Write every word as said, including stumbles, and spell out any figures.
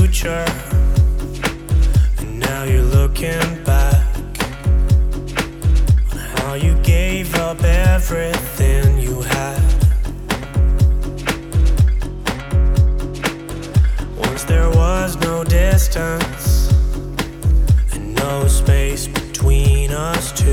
future, and now you're looking back on how you gave up everything you had. Once there was no distance and no space between us two.